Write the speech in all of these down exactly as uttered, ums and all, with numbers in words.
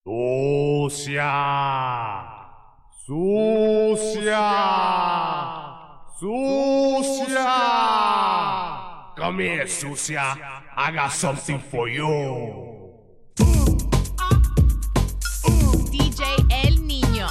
Sucia, sucia, sucia. Come here, sucia. I got something for you. D J El Niño.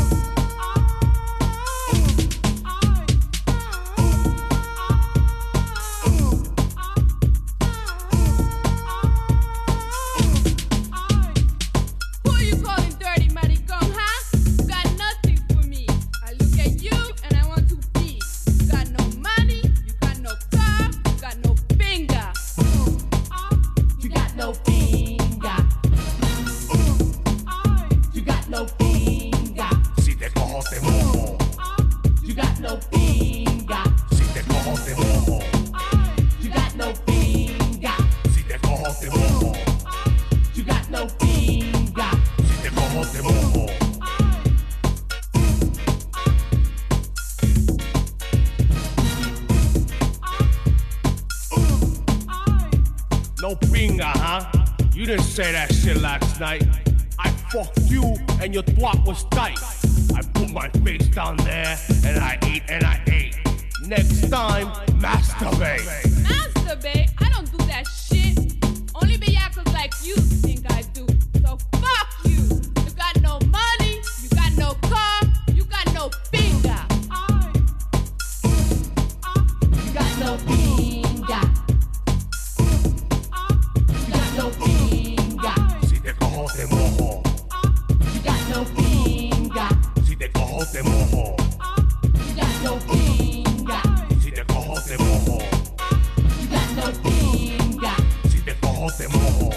No pinga, huh? You didn't say that shit last night. I fucked you and your twat was tight. I put my face down there and I ate and I ate. Next time, masturbate. Masturbate? I don't do that shit. Only beyakers like you think I do. So fuck you. You got no money, you got no car, you got no finger. You got no finger. No finger. Si te cojo te mojo. You got no finger. Si te cojo te mojo. You got no finger. Si te cojo te mojo. You got no finger. Si te cojo te mojo.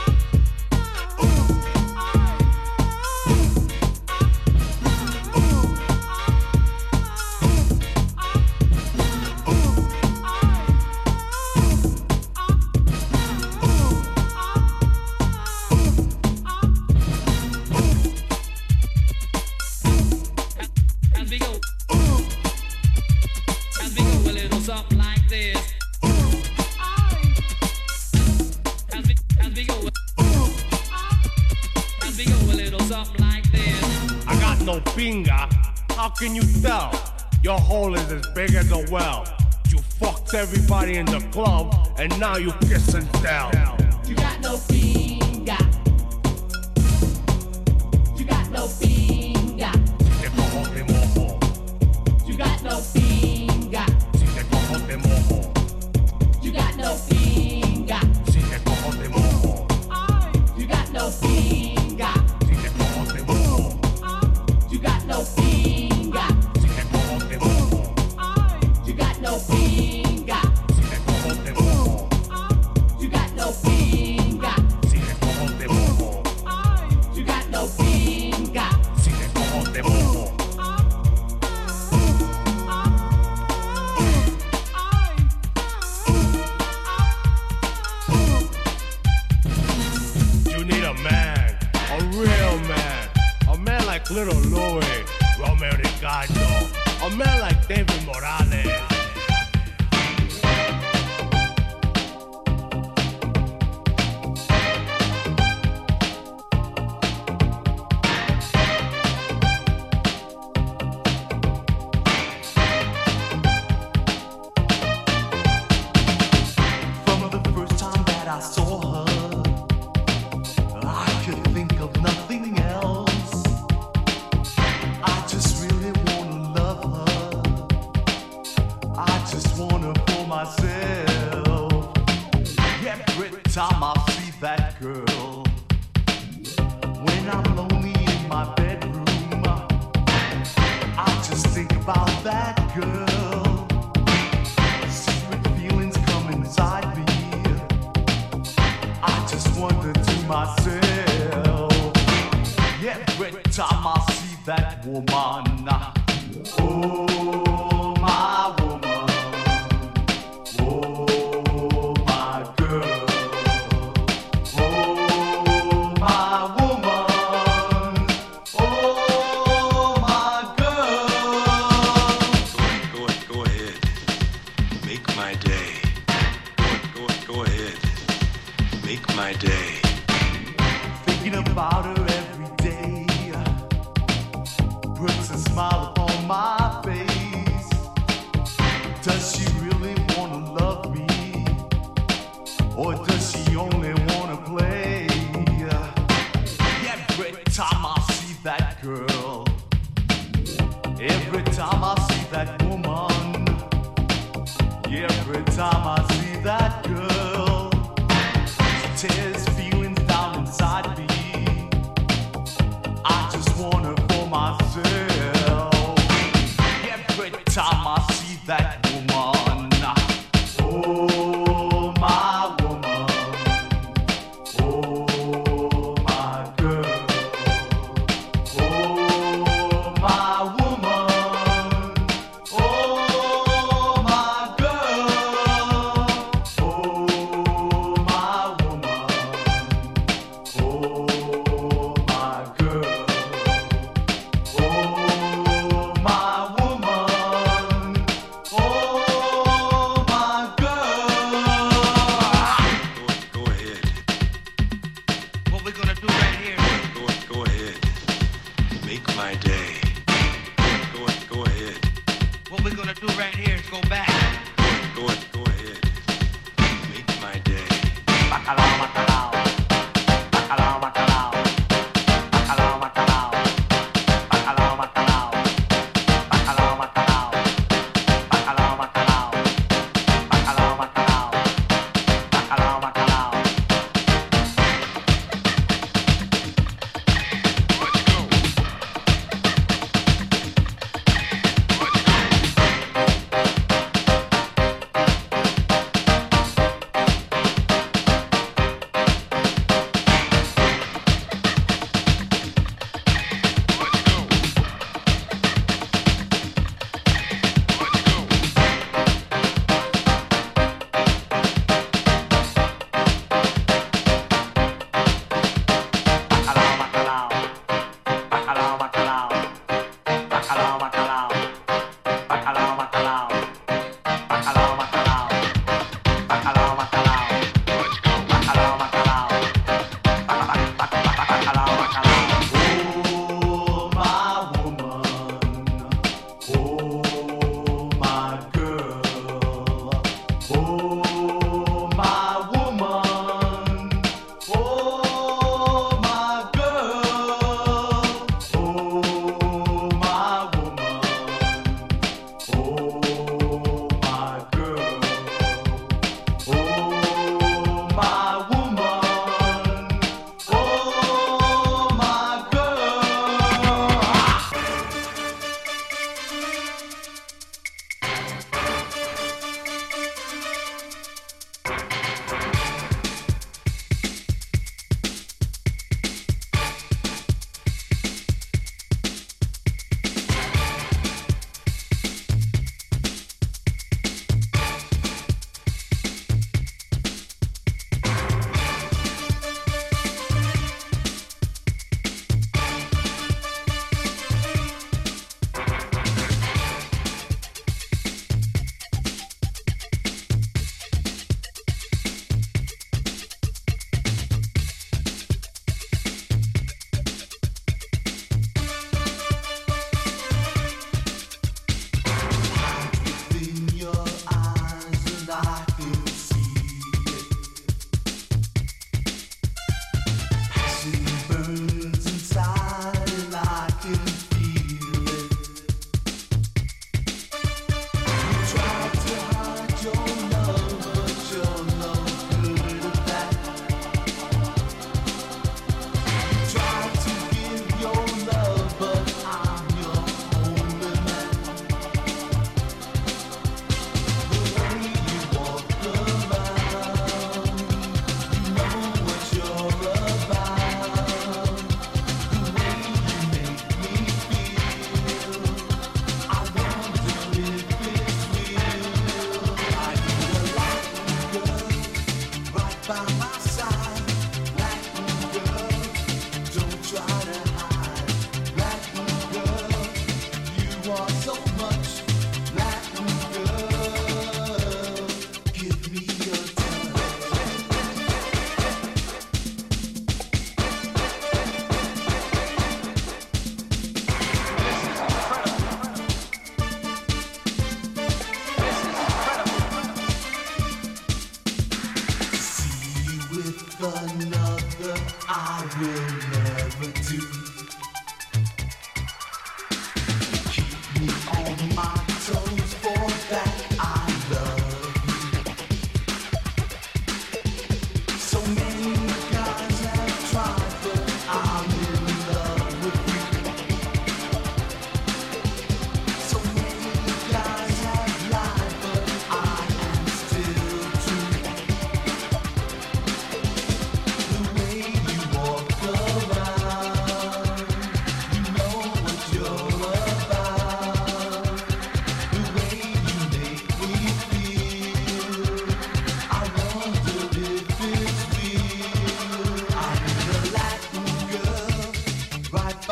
No finger, how can you tell? Your hole is as big as a well. You fucked everybody in the club, and now you kiss and tell. You got no finger. You got no finger. Si te cojo te mojo. You got no finger. Si te cojo te mojo. You got no finger. Si te cojo te mojo. You got no finger. Si te cojo te mojo. You got no finger. Si te cojo te mojo. You got no finger. Si te cojo te mojo. You got no finger. Si te cojo te mojo. You got no finger. Si te cojo te mojo. You need a man, a real man, a man like Little Louis, Romeo Ricardo, a man like David Morales. From the first time that I saw her, I could think of nothing else. I just really wanna love her. I just want her for myself. Every time I see that girl, when I'm lonely in my bedroom, I just think about that girl. Secret feelings come inside me. I just wonder to myself, every time I see that woman, oh my woman, oh my girl, oh my woman, oh my girl. Go, go, go ahead, make my day. Go, go, go ahead, make my day. Thinking about her every Every time I see that woman, every time I see that girl, she tears feelings down inside me. I just want her for myself. Every time I see that woman, oh my woman, oh my girl, oh my woman, oh my girl, oh my woman, oh my girl, oh my woman, oh my girl. Go, go ahead. What we gonna do right here? Go, go ahead. Make my day. Go, go ahead. What we gonna do right here is go back. Go, go ahead. Make my day. Bacalao, bacalao, bacalao, bacalao, bacalao, bacalao, bacalao, bacalao, bacalao, bacalao, bacalao, bacalao, bacalao, bacalao, bacalao, bacalao. Let's go.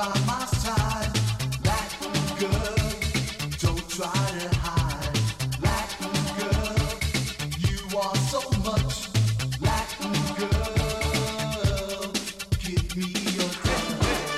by my side. Latin girl, don't try to hide. Latin girl, you are so much. Latin girl, give me your touch.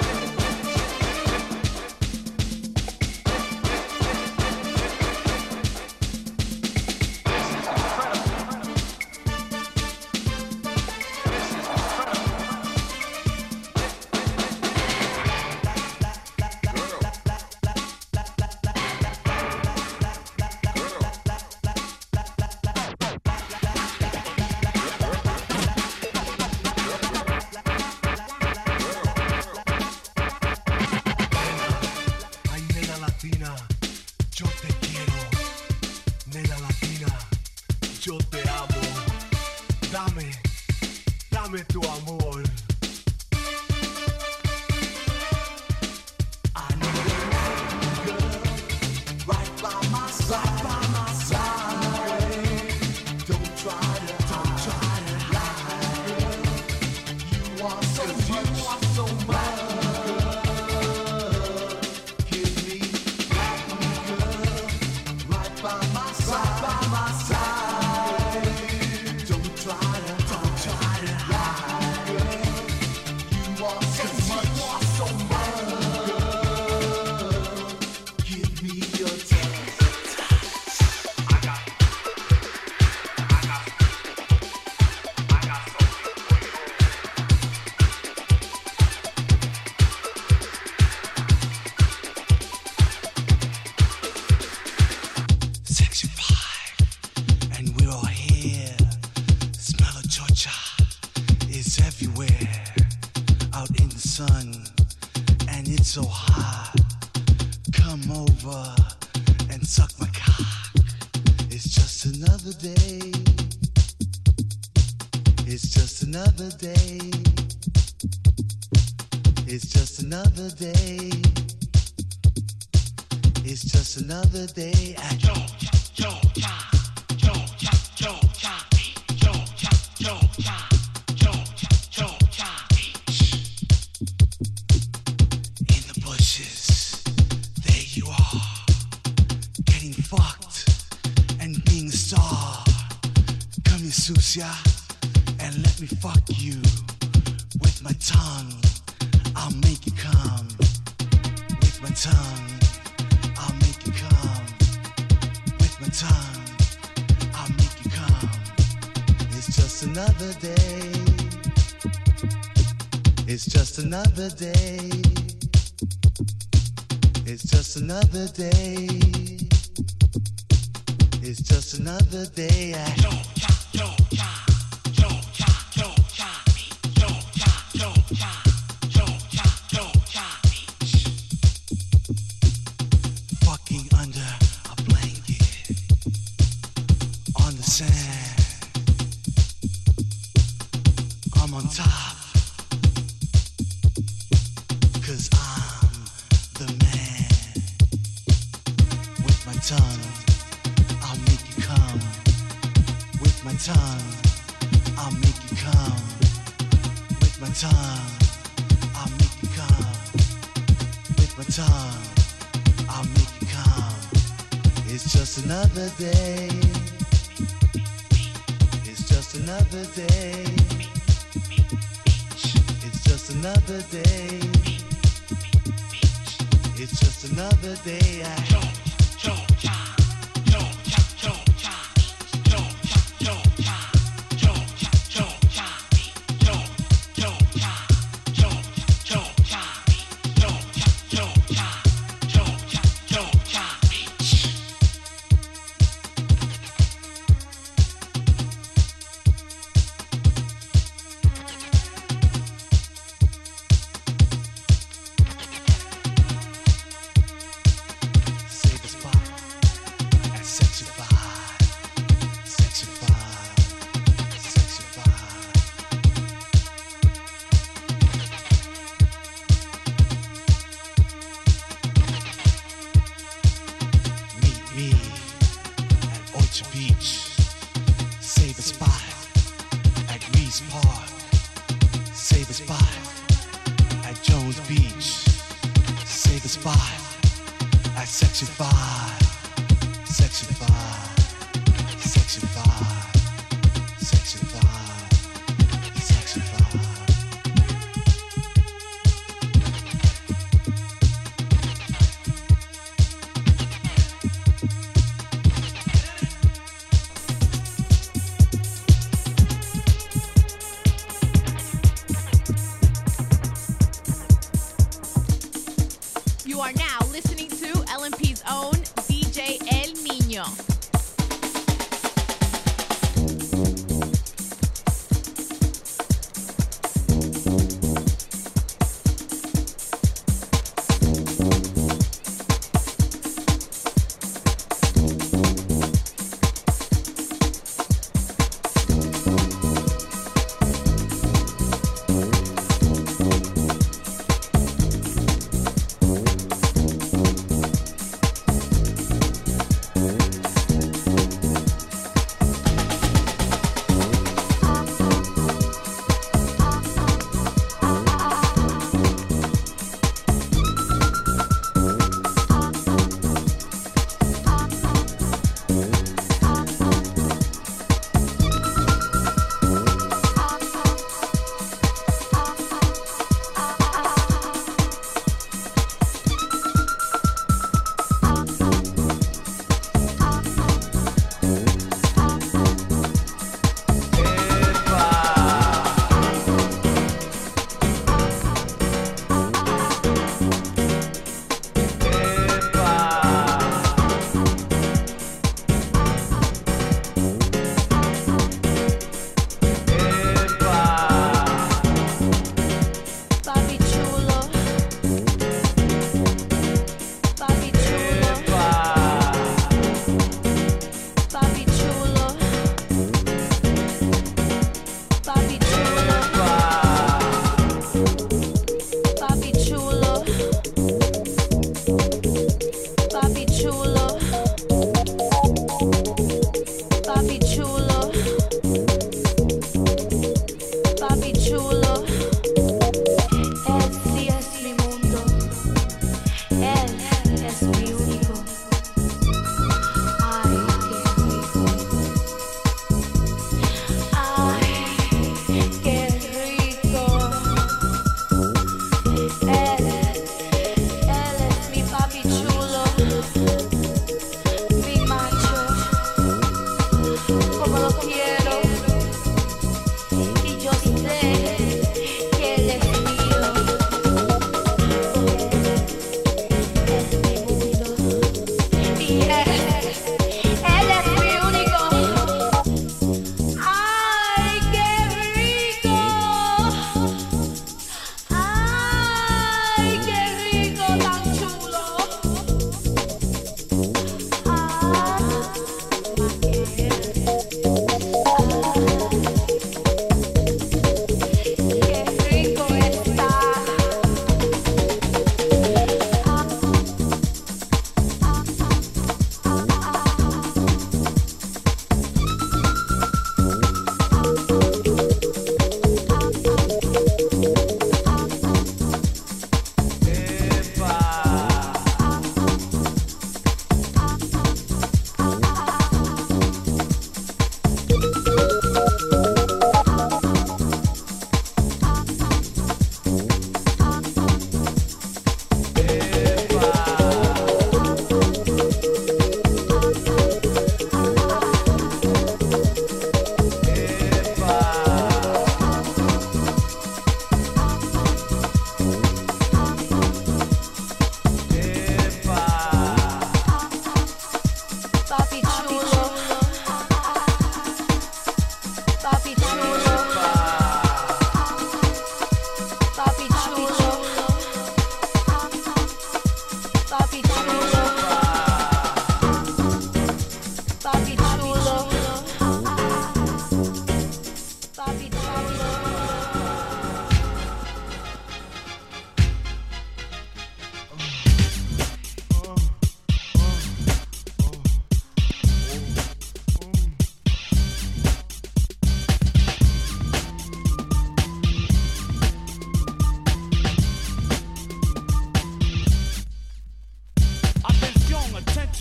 Ay, nena latina, yo te quiero. Nena latina, yo te amo. Dame, dame tu amor. I need a Latin girl right by my side, by my side. Don't try to, don't try to hide. You are so much, you are so much. Give me Latin girl right by my side, by my side. Don't try to, don't try to hide. You are so much, you are so much. Give me your touch. Section five, and we're all here. Smell of Georgia is everywhere. Out in the sun, and it's so hot. Come over and suck my cock. It's just another day. It's just another day. It's just another day. It's just another day at Georgia, Georgia, Georgia, Georgia, Georgia, Georgia, Georgia, Georgia. In the bushes, there you are, getting fucked and being a star. Come here, sucia, and let me fuck you with my tongue. I'll make you come with my tongue. I'll make you come with my tongue. I'll make you come. It's just another day. It's just another day. It's just another day. It's just another day at Georgia, Georgia, Georgia, Georgia, Georgia, Georgia, Georgia, Georgia. Fucking under a blanket on the sand. I'm on top, 'cause I'm the man. With my tongue, I'll make you come. With my tongue, I'll make you come. With my tongue, I'll make you come. With my tongue, I'll make you come. It's just another day. It's just another day. It's just another day. It's just another day at Georgia, Georgia, Georgia, Georgia, Georgia, Georgia, Georgia, Georgia, Georgia, Georgia, Georgia, Georgia, Georgia, Georgia. spot at Section five. Section five. Section five. Section five. Section five. You are now listening to L M P's own D J El Niño.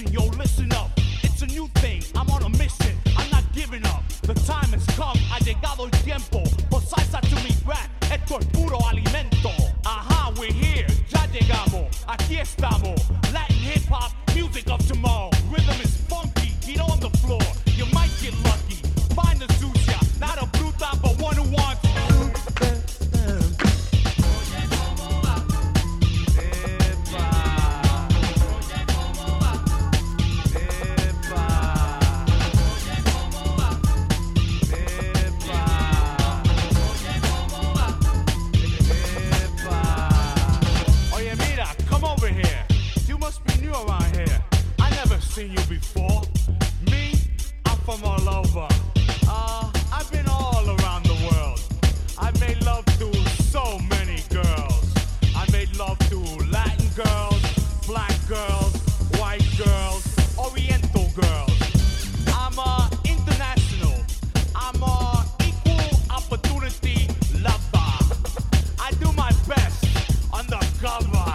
listen, yo, listen up. It's a new thing, I'm on a mission, I'm not giving up. The time has come, ha llegado el tiempo. For salsa to meet rap, esto es puro alimento. Ajá, we're here, ya llegamos, aquí estamos. Latin hip hop, music of tomorrow. Rhythm is funky, get on the floor. You might get lucky, find a sucia, not a bruta, but one who wants. Seen you before. Me, I'm from all over. Uh, I've been all around the world. I made love to so many girls. I made love to Latin girls, black girls, white girls, Oriental girls. I'm uh, international. I'm uh, equal opportunity lover. I do my best undercover.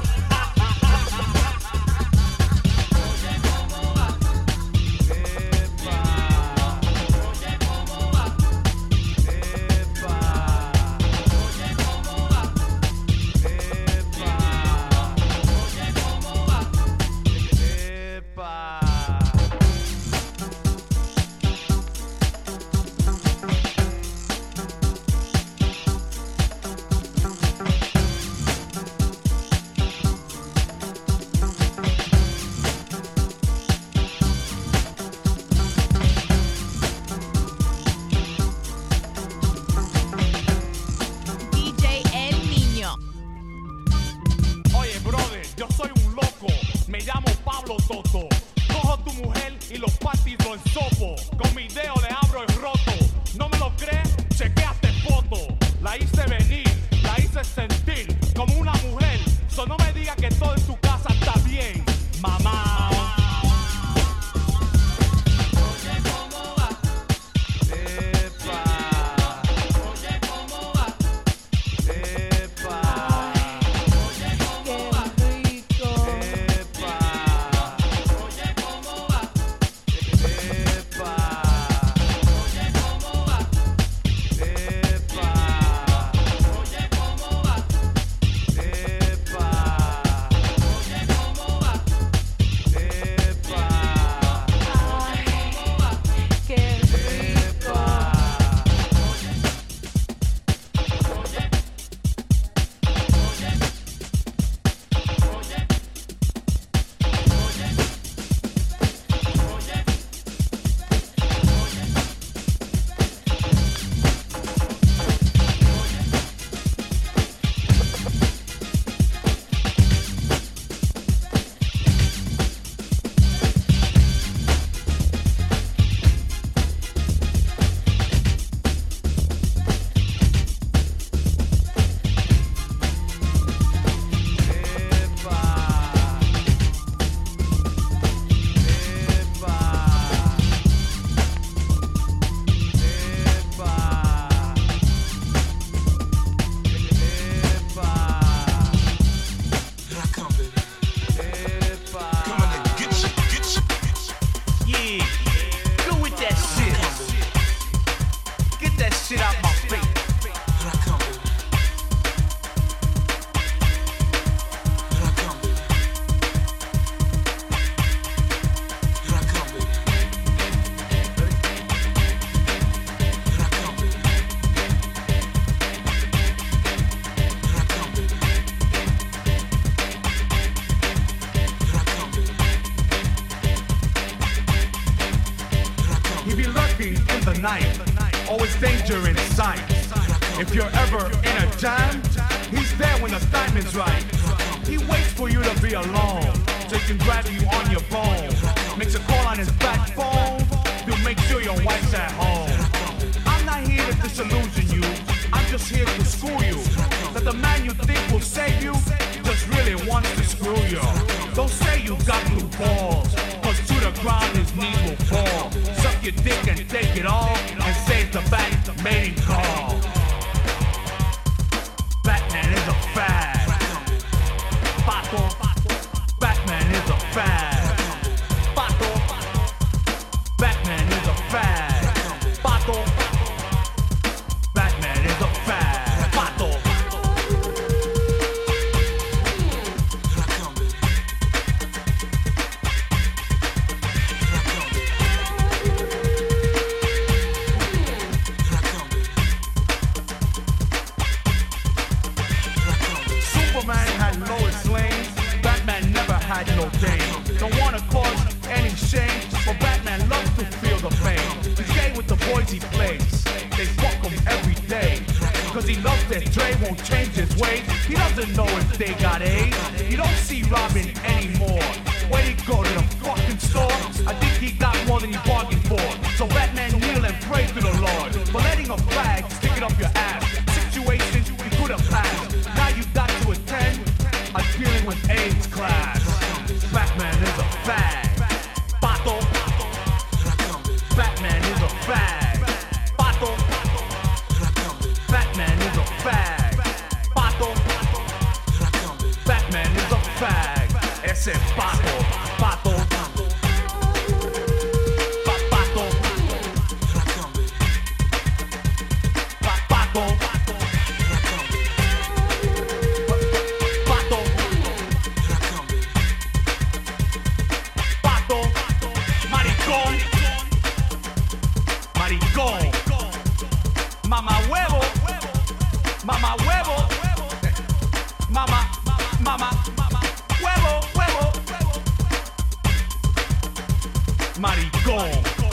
Always danger in sight. If you're ever in a jam, he's there when the timing's right. He waits for you to be alone, so he can grab you on your phone. Makes a call on his back phone to make sure your wife's at home. I'm not here to disillusion you, I'm just here to school you. That the man you think will save you just really wants to screw you. Don't say you got blue balls, cause to the ground his knees will fall. Suck your dick and take it all, and save the back mating call. Batman is a fad. Pato, Batman is a fad. doesn't know if they got AIDS. You don't see Robin anymore. Where'd he go, to the fucking store? I think he got more than he bargained for. So Batman kneel and pray to the Lord for letting a flag stick it up your ass. Situations you could have passed. Now you got to attend a dealing with AIDS class. Batman is a fag. Pato. Batman is a fag. Pato. Batman is a fag. Pato. Batman is a fag. Ese pato. Pato. Pa- pato. Pa- pato. Pato. Pato. Maricón. Maricón. Mama huevo. Mama huevo. Mama, mama, huevo, huevo. Maricón.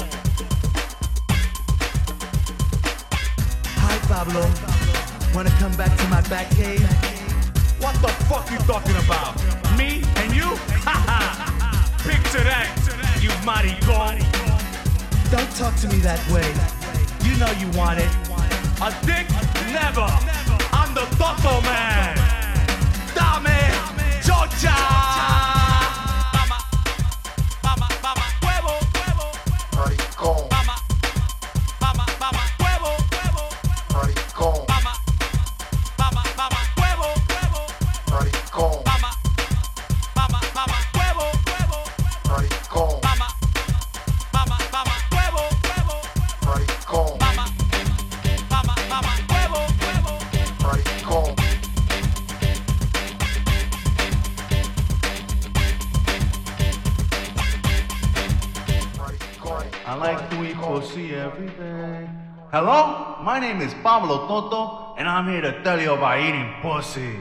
Hi, Pablo. Wanna come back to my back cave? What the fuck you talking about? Me and you? Haha. Picture that, you maricón. Don't talk to me that way. You know you want it. A dick? Never. I'm the Toto man. Dame chocha. Mama, mama, mama, huevo, huevo. Maricón, Mama, mama, mama, huevo, huevo. maricón, Mama, mama, mama, huevo, huevo. maricón, Mama, mama, mama, huevo, huevo. maricón, Mama, mama, mama, huevo, huevo. maricón, Mama, mama, mama, huevo, huevo. maricón. I like to eat pussy every day. Hello? My name is Pablo Toto, and I'm here to tell you about eating pussy.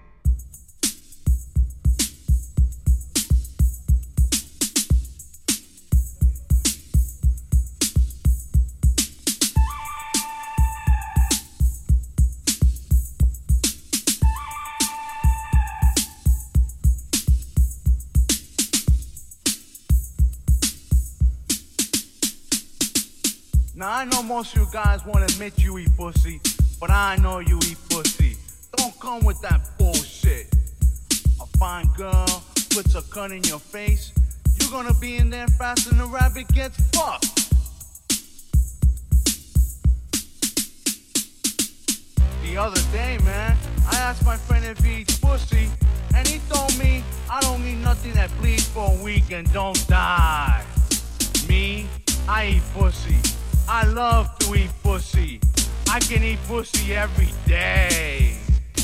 Now I know most of you guys won't admit you eat pussy, but I know you eat pussy. Don't come with that bullshit. A fine girl puts a gun in your face, you're gonna be in there faster than a rabbit gets fucked. The other day, man, I asked my friend if he eats pussy, and he told me I don't need nothing that bleeds for a week and don't die. Me, I eat pussy. I love to eat pussy. I can eat pussy every day.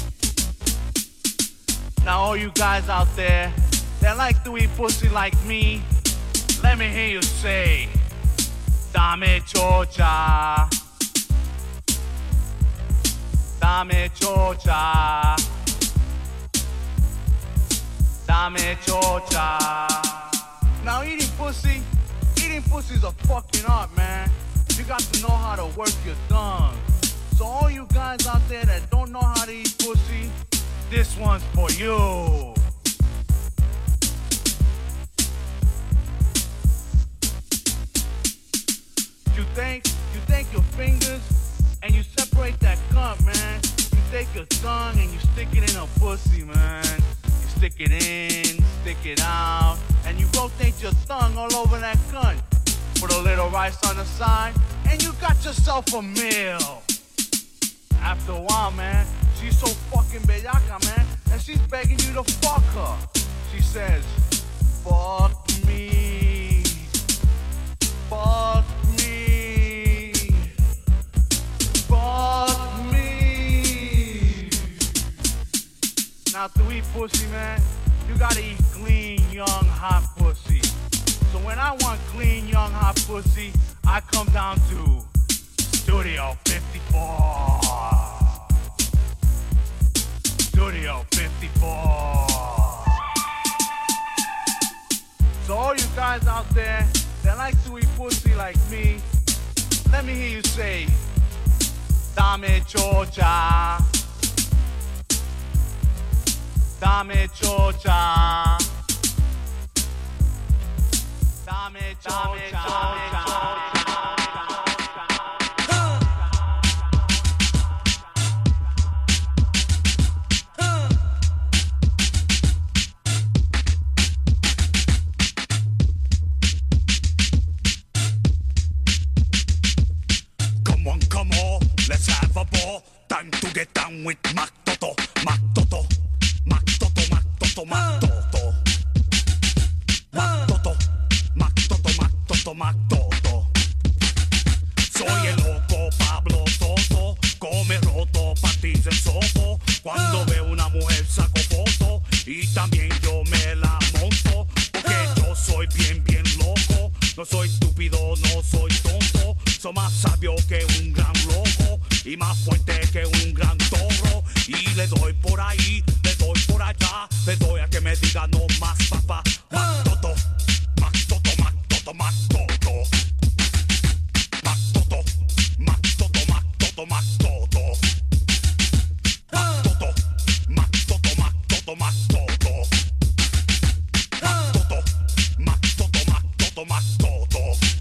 Now all you guys out there that like to eat pussy like me, let me hear you say, Dame chocha. Dame chocha. Dame chocha. Now eating pussy, eating pussy is a fucking art, man. You got to know how to work your tongue. So all you guys out there that don't know how to eat pussy, this one's for you. You take, you take your fingers and you separate that cunt, man. You take your tongue and you stick it in a pussy, man. You stick it in, stick it out, and you rotate your tongue all over that cunt. Put a little rice on the side, and you got yourself a meal. After a while, man, she's so fucking bellaca, man, and she's begging you to fuck her. She says, fuck me, fuck me, fuck me. Now to eat pussy, man, you gotta eat clean, young, hot pussy. So when I want clean, young, hot pussy, I come down to Studio fifty-four. Studio fifty-four. So all you guys out there that like to eat pussy like me, let me hear you say, Dame chocha. Dame chocha. Dame chocha. Come on, come on, let's have a ball. Time to get down with Mac Toto, Mac Toto, Mac Toto, Mac Toto, Mac Toto. Mac Toto, Mac Toto, Mac Toto, Mac Toto. Soy el loco Pablo Toto, come roto, patins en sopo. Cuando veo una mujer saco foto y también yo me la monto. Porque yo soy bien, bien loco. No soy estúpido, no soy tonto. Soy más sabio que un gran loco y más fuerte que un gran toro. Y le doy por ahí, le doy por allá, le doy a que me diga no más papá. Mac Toto, Mac Toto, Mac Toto, Mac Toto. Mac Toto, Mac Toto, Mac Toto, Mac Toto. Mac Toto, Mac Toto, Mac Toto, Mac Toto. Mac Toto, Mac Toto, Mac Toto, Mac Toto.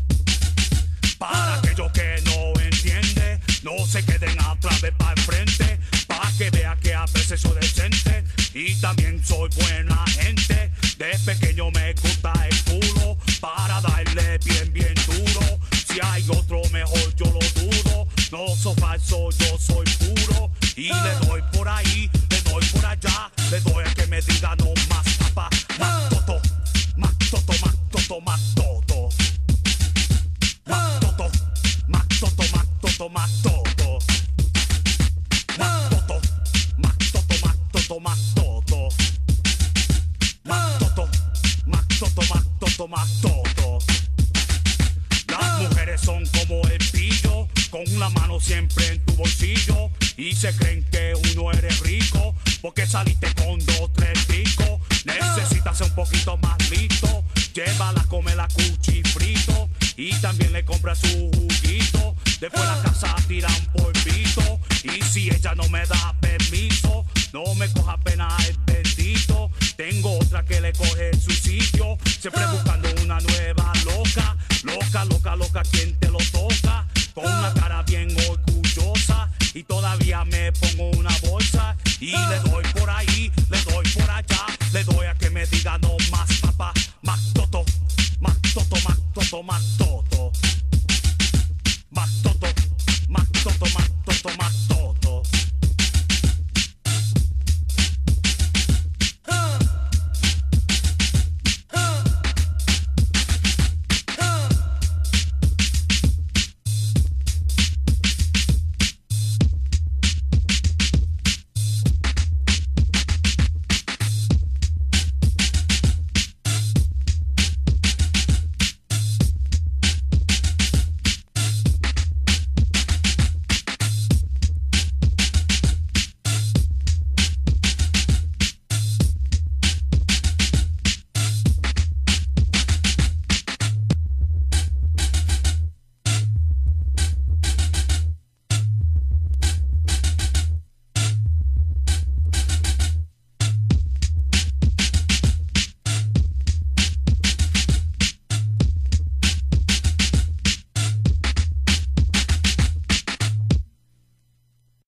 Para aquellos que no entienden, no se queden atrás de pa' enfrente. Pa' que vea que a veces soy decente y también soy buena gente. De pequeño me gusta el culo para darle bien, bien duro. Si hay otro mejor yo lo dudo. No soy falso, yo soy puro. Y le doy por ahí, le doy por allá, le doy a que me diga no más papá. Mac Toto, Mac Toto, Mac Toto, Mac Toto. Mac Toto, Mac Toto, Mac Toto, Mac Toto. Mac Toto, Mac Toto, Mac Toto, Mac Toto. Mac Toto, Mac Toto, Mac Toto, Mac Toto. Las mujeres son como el pillo, con la mano siempre en tu bolsillo. Y se creen que uno eres rico, porque saliste con dos, tres picos. Necesitas ser un poquito más listo. Llévala, come la cuchi frito. Y también le compra su juguito. Después la casa tiran